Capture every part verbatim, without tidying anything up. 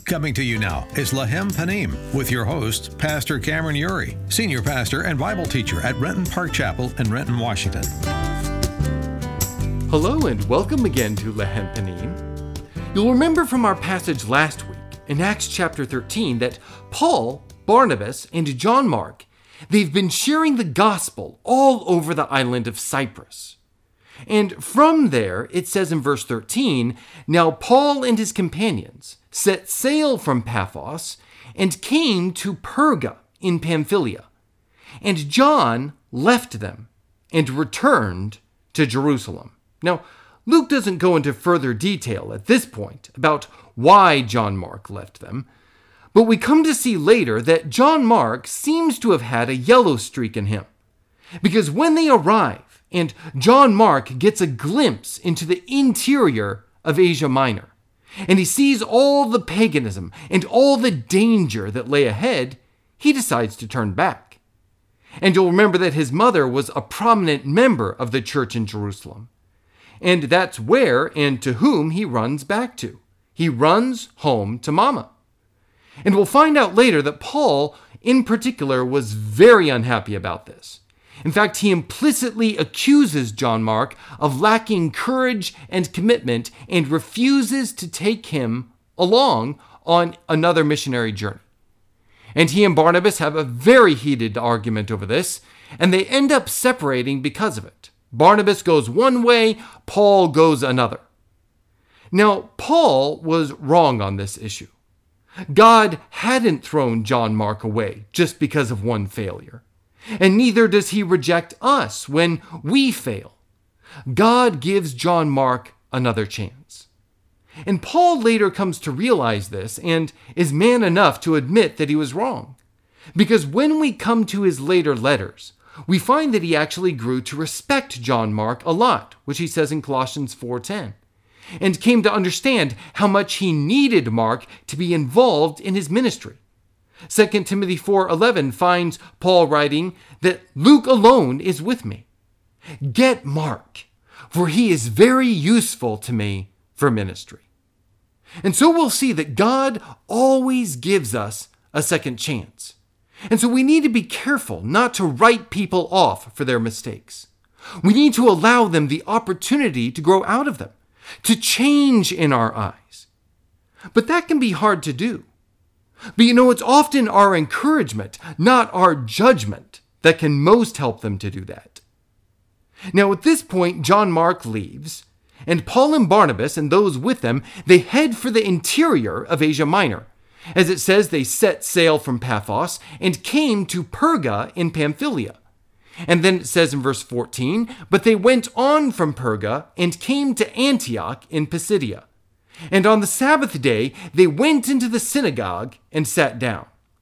Coming to you now is Lahem Panim with your host, Pastor Cameron Uri, Senior Pastor and Bible Teacher at Renton Park Chapel in Renton, Washington. Hello and welcome again to Lahem Panim. You'll remember from our passage last week in Acts chapter thirteen that Paul, Barnabas, and John Mark, they've been sharing the gospel all over the island of Cyprus. And from there, it says in verse thirteen, now Paul and his companions set sail from Paphos and came to Perga in Pamphylia. And John left them and returned to Jerusalem. Now, Luke doesn't go into further detail at this point about why John Mark left them, but we come to see later that John Mark seems to have had a yellow streak in him. Because when they arrive and John Mark gets a glimpse into the interior of Asia Minor, and he sees all the paganism and all the danger that lay ahead, he decides to turn back. And you'll remember that his mother was a prominent member of the church in Jerusalem. And that's where and to whom he runs back to. He runs home to Mama. And we'll find out later that Paul, in particular, was very unhappy about this. In fact, he implicitly accuses John Mark of lacking courage and commitment and refuses to take him along on another missionary journey. And he and Barnabas have a very heated argument over this, and they end up separating because of it. Barnabas goes one way, Paul goes another. Now, Paul was wrong on this issue. God hadn't thrown John Mark away just because of one failure. And neither does he reject us when we fail. God gives John Mark another chance. And Paul later comes to realize this and is man enough to admit that he was wrong. Because when we come to his later letters, we find that he actually grew to respect John Mark a lot, which he says in Colossians four ten, and came to understand how much he needed Mark to be involved in his ministry. Second Timothy four eleven finds Paul writing that Luke alone is with me. Get Mark, for he is very useful to me for ministry. And so we'll see that God always gives us a second chance. And so we need to be careful not to write people off for their mistakes. We need to allow them the opportunity to grow out of them, to change in our eyes. But that can be hard to do. But you know, it's often our encouragement, not our judgment, that can most help them to do that. Now, at this point, John Mark leaves, and Paul and Barnabas and those with them, they head for the interior of Asia Minor. As it says, they set sail from Paphos and came to Perga in Pamphylia. And then it says in verse fourteen, but they went on from Perga and came to Antioch in Pisidia. And on the Sabbath day, they went into the synagogue and sat down.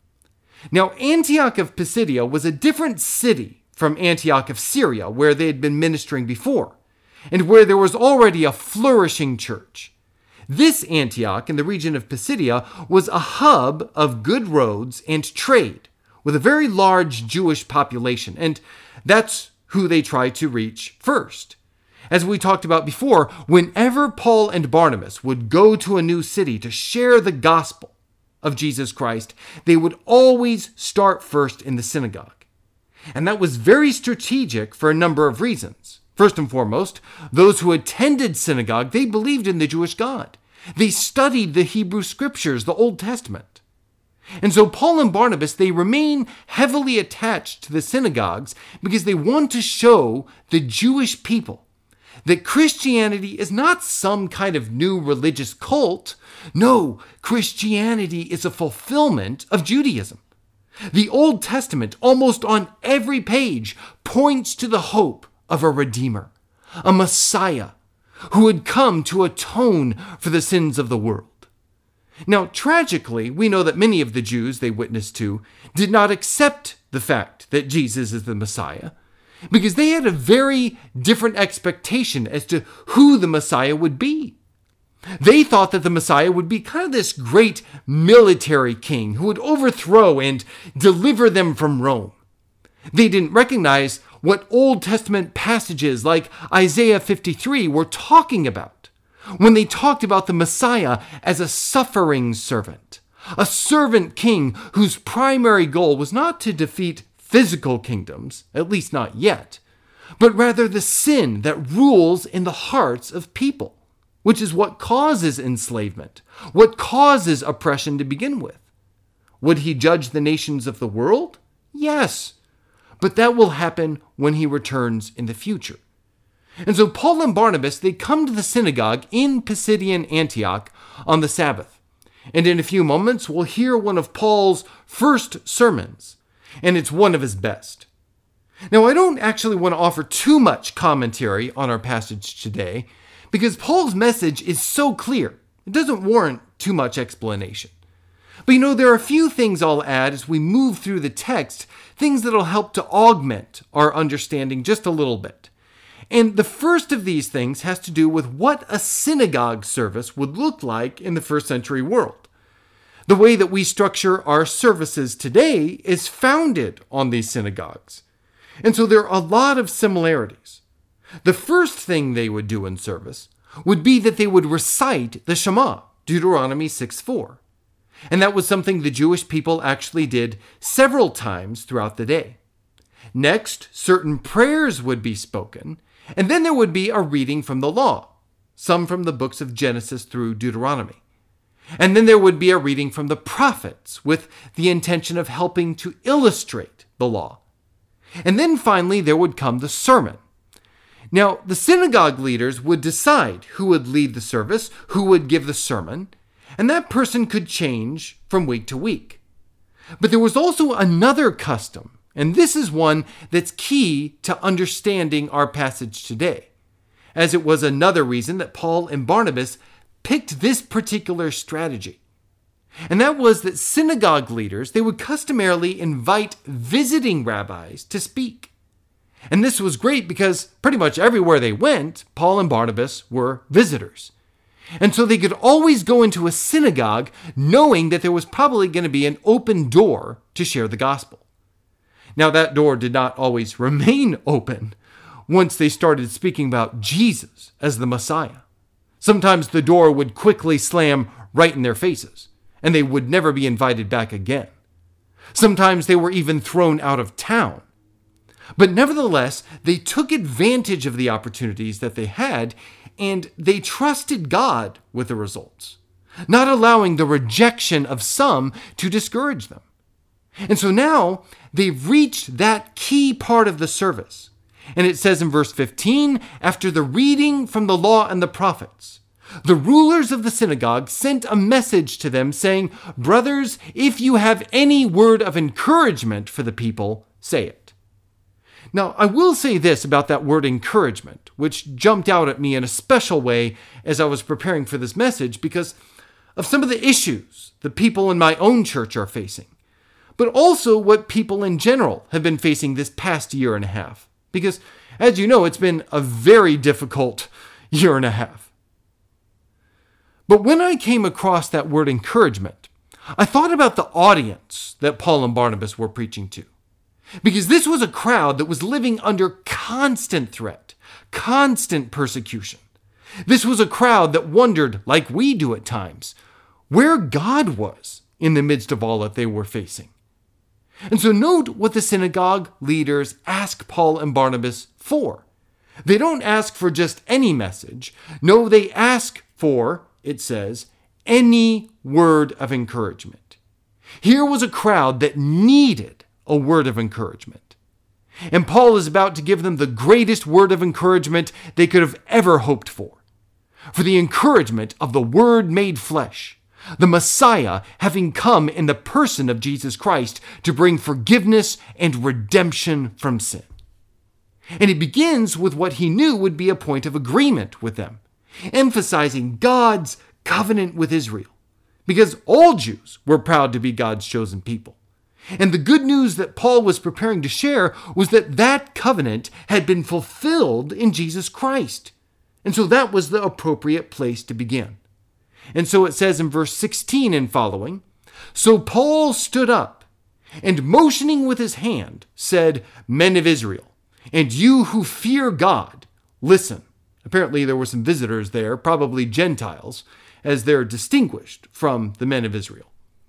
Now, Antioch of Pisidia was a different city from Antioch of Syria, where they had been ministering before, and where there was already a flourishing church. This Antioch in the region of Pisidia was a hub of good roads and trade, with a very large Jewish population, and that's who they tried to reach first. As we talked about before, whenever Paul and Barnabas would go to a new city to share the gospel of Jesus Christ, they would always start first in the synagogue. And that was very strategic for a number of reasons. First and foremost, those who attended synagogue, they believed in the Jewish God. They studied the Hebrew scriptures, the Old Testament. And so Paul and Barnabas, they remain heavily attached to the synagogues because they want to show the Jewish people that Christianity is not some kind of new religious cult. No, Christianity is a fulfillment of Judaism. The Old Testament, almost on every page, points to the hope of a Redeemer, a Messiah, who had come to atone for the sins of the world. Now, tragically, we know that many of the Jews they witnessed to did not accept the fact that Jesus is the Messiah, because they had a very different expectation as to who the Messiah would be. They thought that the Messiah would be kind of this great military king who would overthrow and deliver them from Rome. They didn't recognize what Old Testament passages like Isaiah fifty-three were talking about, when they talked about the Messiah as a suffering servant, a servant king whose primary goal was not to defeat physical kingdoms, at least not yet, but rather the sin that rules in the hearts of people, which is what causes enslavement, what causes oppression to begin with. Would he judge the nations of the world? Yes, but that will happen when he returns in the future. And so Paul and Barnabas, they come to the synagogue in Pisidian Antioch on the Sabbath. And in a few moments, we'll hear one of Paul's first sermons, and it's one of his best. Now, I don't actually want to offer too much commentary on our passage today, because Paul's message is so clear, it doesn't warrant too much explanation. But you know, there are a few things I'll add as we move through the text, things that'll help to augment our understanding just a little bit. And the first of these things has to do with what a synagogue service would look like in the first century world. The way that we structure our services today is founded on these synagogues. And so there are a lot of similarities. The first thing they would do in service would be that they would recite the Shema, Deuteronomy six four. And that was something the Jewish people actually did several times throughout the day. Next, certain prayers would be spoken, and then there would be a reading from the law, some from the books of Genesis through Deuteronomy. And then there would be a reading from the prophets with the intention of helping to illustrate the law. And then finally there would come the sermon. Now, the synagogue leaders would decide who would lead the service, who would give the sermon, and that person could change from week to week. But there was also another custom, and this is one that's key to understanding our passage today, as it was another reason that Paul and Barnabas picked this particular strategy. And that was that synagogue leaders, they would customarily invite visiting rabbis to speak. And this was great because pretty much everywhere they went, Paul and Barnabas were visitors. And so they could always go into a synagogue knowing that there was probably going to be an open door to share the gospel. Now, that door did not always remain open once they started speaking about Jesus as the Messiah. Sometimes the door would quickly slam right in their faces, and they would never be invited back again. Sometimes they were even thrown out of town. But nevertheless, they took advantage of the opportunities that they had, and they trusted God with the results, not allowing the rejection of some to discourage them. And so now they've reached that key part of the service. And it says in verse fifteen, after the reading from the law and the prophets, the rulers of the synagogue sent a message to them saying, "Brothers, if you have any word of encouragement for the people, say it." Now, I will say this about that word encouragement, which jumped out at me in a special way as I was preparing for this message because of some of the issues the people in my own church are facing, but also what people in general have been facing this past year and a half. Because, as you know, it's been a very difficult year and a half. But when I came across that word encouragement, I thought about the audience that Paul and Barnabas were preaching to. Because this was a crowd that was living under constant threat, constant persecution. This was a crowd that wondered, like we do at times, where God was in the midst of all that they were facing. And so note what the synagogue leaders ask Paul and Barnabas for. They don't ask for just any message. No, they ask for, it says, any word of encouragement. Here was a crowd that needed a word of encouragement. And Paul is about to give them the greatest word of encouragement they could have ever hoped for. For the encouragement of the Word made flesh, the Messiah having come in the person of Jesus Christ to bring forgiveness and redemption from sin. And he begins with what he knew would be a point of agreement with them, emphasizing God's covenant with Israel, because all Jews were proud to be God's chosen people. And the good news that Paul was preparing to share was that that covenant had been fulfilled in Jesus Christ. And so that was the appropriate place to begin. And so it says in verse sixteen and following, "So Paul stood up and motioning with his hand said, 'Men of Israel, and you who fear God, listen.'" Apparently there were some visitors there, probably Gentiles, as they're distinguished from the men of Israel.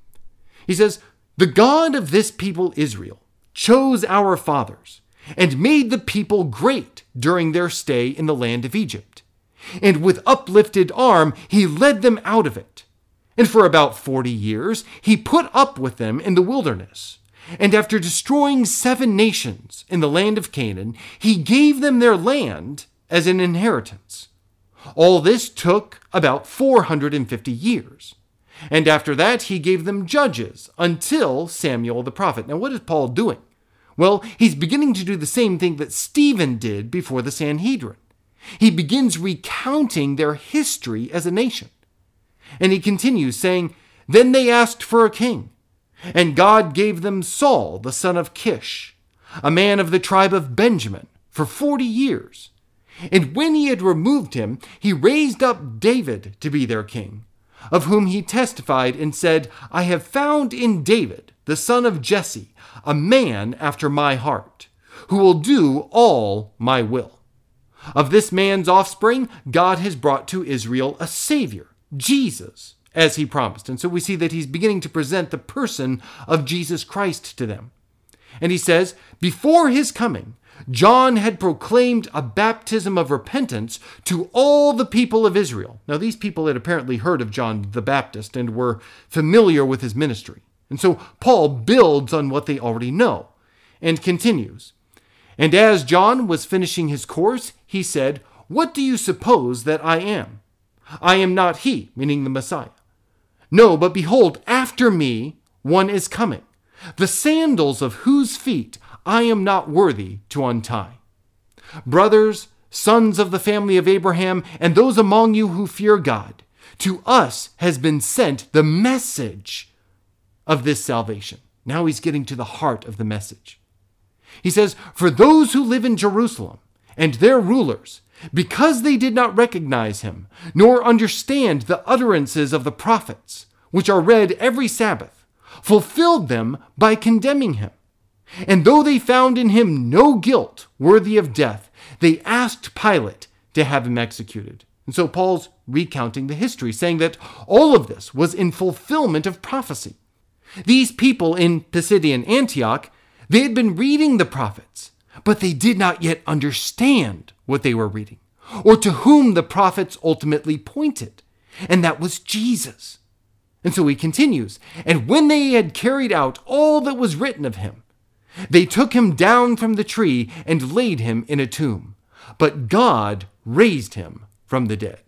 He says, "The God of this people Israel chose our fathers and made the people great during their stay in the land of Egypt. And with uplifted arm he led them out of it. And for about forty years he put up with them in the wilderness. And after destroying seven nations in the land of Canaan, he gave them their land as an inheritance. All this took about four hundred fifty years. And after that he gave them judges until Samuel the prophet." Now what is Paul doing? Well, he's beginning to do the same thing that Stephen did before the Sanhedrin. He begins recounting their history as a nation. And he continues saying, "Then they asked for a king, and God gave them Saul, the son of Kish, a man of the tribe of Benjamin, for forty years. And when he had removed him, he raised up David to be their king, of whom he testified and said, 'I have found in David, the son of Jesse, a man after my heart, who will do all my will.' Of this man's offspring, God has brought to Israel a Savior, Jesus, as he promised." And so we see that he's beginning to present the person of Jesus Christ to them. And he says, "Before his coming, John had proclaimed a baptism of repentance to all the people of Israel." Now, these people had apparently heard of John the Baptist and were familiar with his ministry. And so Paul builds on what they already know and continues. "And as John was finishing his course, he said, 'What do you suppose that I am? I am not he,'" meaning the Messiah. "No, but behold, after me one is coming, the sandals of whose feet I am not worthy to untie. Brothers, sons of the family of Abraham, and those among you who fear God, to us has been sent the message of this salvation." Now he's getting to the heart of the message. He says, "For those who live in Jerusalem and their rulers, because they did not recognize him, nor understand the utterances of the prophets, which are read every Sabbath, fulfilled them by condemning him. And though they found in him no guilt worthy of death, they asked Pilate to have him executed." And so Paul's recounting the history, saying that all of this was in fulfillment of prophecy. These people in Pisidian Antioch, they had been reading the prophets, but they did not yet understand what they were reading, or to whom the prophets ultimately pointed, and that was Jesus. And so he continues, "And when they had carried out all that was written of him, they took him down from the tree and laid him in a tomb. But God raised him from the dead."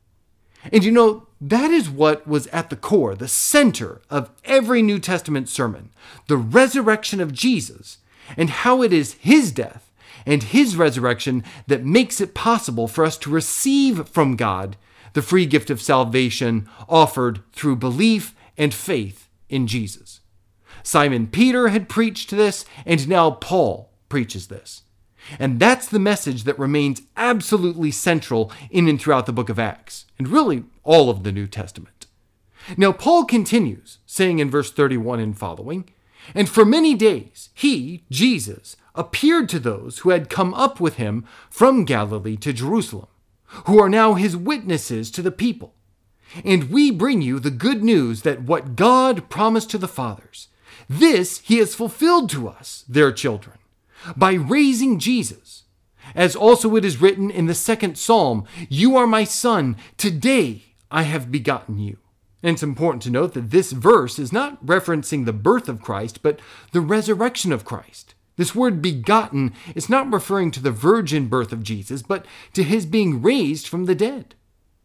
And you know, that is what was at the core, the center of every New Testament sermon, the resurrection of Jesus, and how it is his death and his resurrection that makes it possible for us to receive from God the free gift of salvation offered through belief and faith in Jesus. Simon Peter had preached this, and now Paul preaches this. And that's the message that remains absolutely central in and throughout the book of Acts, and really all of the New Testament. Now Paul continues, saying in verse thirty-one and following, "And for many days he, Jesus, appeared to those who had come up with him from Galilee to Jerusalem, who are now his witnesses to the people. And we bring you the good news that what God promised to the fathers, this he has fulfilled to us, their children, by raising Jesus. As also it is written in the second psalm, 'You are my son, today I have begotten you.'" And it's important to note that this verse is not referencing the birth of Christ, but the resurrection of Christ. This word begotten is not referring to the virgin birth of Jesus, but to his being raised from the dead.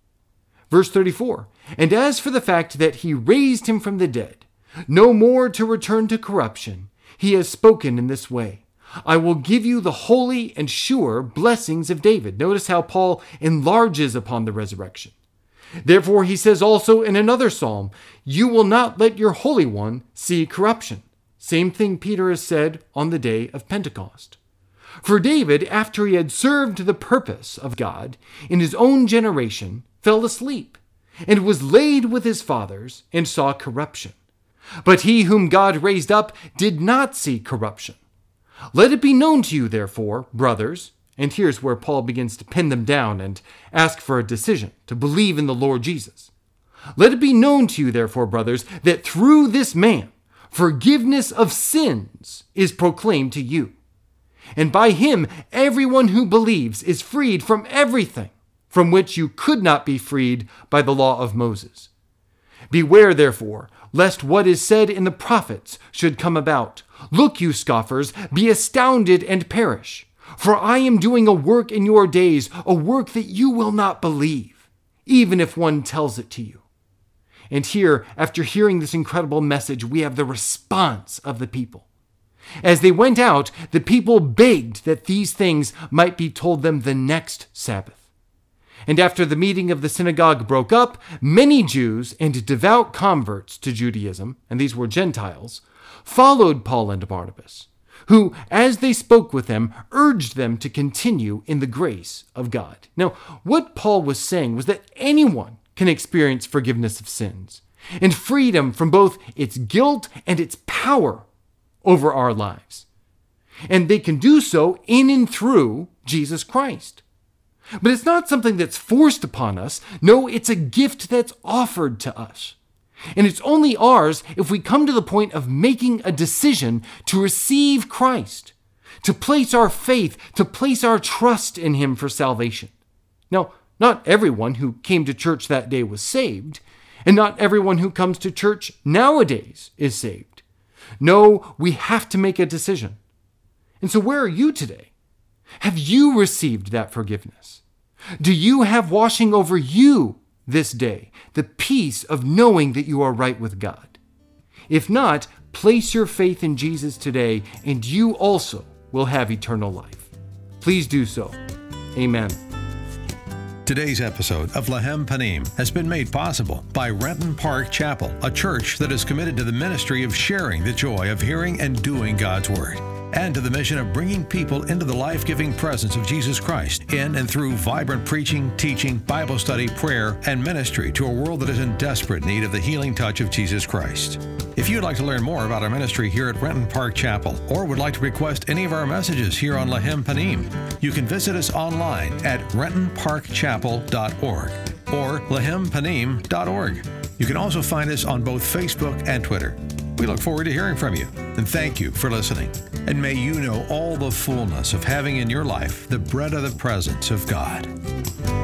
Verse thirty-four, "And as for the fact that he raised him from the dead, no more to return to corruption, he has spoken in this way, 'I will give you the holy and sure blessings of David.'" Notice how Paul enlarges upon the resurrection. "Therefore he says also in another psalm, 'You will not let your Holy One see corruption.'" Same thing Peter has said on the day of Pentecost. "For David, after he had served the purpose of God in his own generation, fell asleep, and was laid with his fathers, and saw corruption. But he whom God raised up did not see corruption. Let it be known to you, therefore, brothers, And here's where Paul begins to pin them down and ask for a decision to believe in the Lord Jesus. Let it be known to you, therefore, brothers, that through this man, forgiveness of sins is proclaimed to you. And by him, everyone who believes is freed from everything from which you could not be freed by the law of Moses. Beware, therefore, lest what is said in the prophets should come about. Look, you scoffers, be astounded and perish. For I am doing a work in your days, a work that you will not believe, even if one tells it to you. And here, after hearing this incredible message, we have the response of the people. As they went out, the people begged that these things might be told them the next Sabbath. And after the meeting of the synagogue broke up, many Jews and devout converts to Judaism, and these were Gentiles, followed Paul and Barnabas, who, as they spoke with them, urged them to continue in the grace of God. Now, what Paul was saying was that anyone can experience forgiveness of sins and freedom from both its guilt and its power over our lives. And they can do so in and through Jesus Christ. But it's not something that's forced upon us. No, it's a gift that's offered to us. And it's only ours if we come to the point of making a decision to receive Christ, to place our faith, to place our trust in him for salvation. Now, not everyone who came to church that day was saved, and not everyone who comes to church nowadays is saved. No, we have to make a decision. And so where are you today? Have you received that forgiveness? Do you have washing over you this day the peace of knowing that you are right with God? If not, place your faith in Jesus today, and you also will have eternal life. Please do so. Amen. Today's episode of Lahem Panim has been made possible by Renton Park Chapel, a church that is committed to the ministry of sharing the joy of hearing and doing God's Word, and to the mission of bringing people into the life-giving presence of Jesus Christ in and through vibrant preaching, teaching, Bible study, prayer, and ministry to a world that is in desperate need of the healing touch of Jesus Christ. If you'd like to learn more about our ministry here at Renton Park Chapel, or would like to request any of our messages here on Lahem Panim, you can visit us online at renton park chapel dot org or lahem panim dot org. You can also find us on both Facebook and Twitter. We look forward to hearing from you, and thank you for listening. And may you know all the fullness of having in your life the bread of the presence of God.